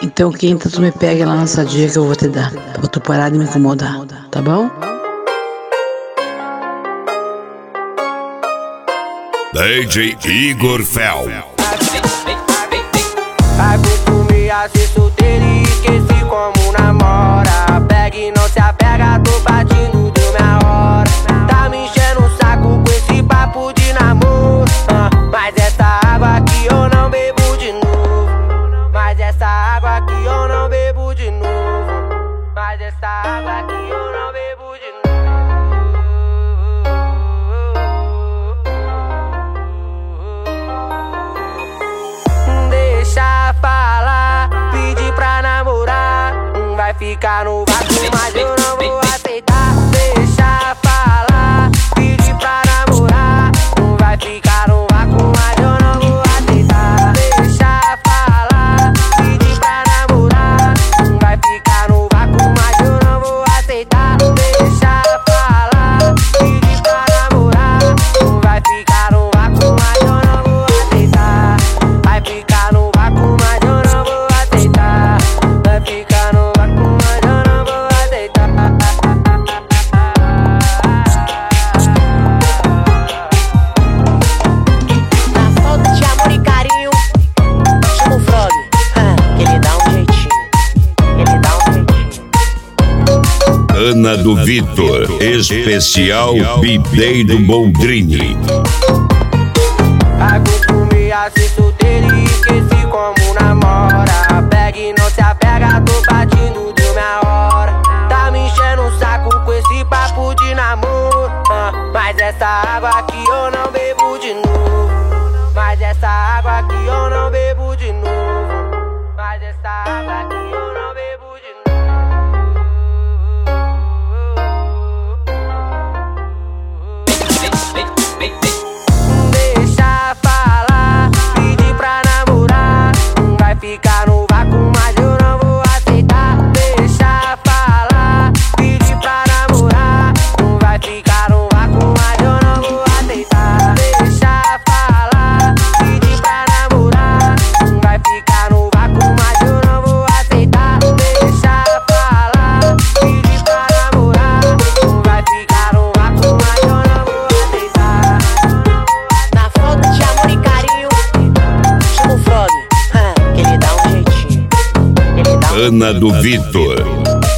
Então quinta tu me pega lá na sadia que eu vou te dar, pra tu parar de me incomodar, tá bom? DJ Igor Fel. Acostumei a ser solteiro e esqueci como namora. Pega e não se apega, tô batindo, deu minha hora. Tá me enchendo o saco com esse papo de namoro. Mas essa água aqui eu não bebo de novo. Mas essa água aqui eu não bebo de novo. Mas essa água aqui eu não bebo de novo. Deixa falar, pedir pra namorar. Vai ficar no vácuo, mas eu não vou aceitar. Deixa falar, pedir pra namorar. Vai ficar no vácuo, mas eu não vou aceitar. Deixa falar, pedir pra namorar. Vai ficar no vácuo, mas eu não vou aceitar. Deixa falar, pedir pra namorar. Vai ficar no vácuo, mas eu não vou aceitar. Vai ficar no vácuo, mas eu não vou aceitar. Vai ficar no vácuo, mas eu não vou aceitar. Na falta de amor e carinho, chama o Frog, que ele dá um jeitinho. Ele dá um jeitinho. Ana do Vitor, especial Bidei do Boldrini. Acostumei a ser solteiro e esqueci como namora. Pega e não se apega, tô batindo, deu minha hora. Tá me enchendo o saco com esse papo de namoro. Mas essa água aqui eu não bebo de novo. Mas essa água aqui eu não bebo de novo. Mas essa água aqui eu não bebo de novo. Deixa falar, pedir pra namorar. Vai ficar no vácuo, mas eu não vou aceitar. Deixa falar, pedir pra namorar. Vai ficar no vácuo, mas eu não vou aceitar. Deixa falar, pedir pra namorar. Vai ficar no vácuo, mas eu não vou aceitar. Deixa falar, pedir pra namorar. Vai ficar no vácuo, mas eu não vou aceitar. Na falta de amor e carinho, chama o Frog, que ele dá um jeitinho. Ele dá um Ana do Vitor.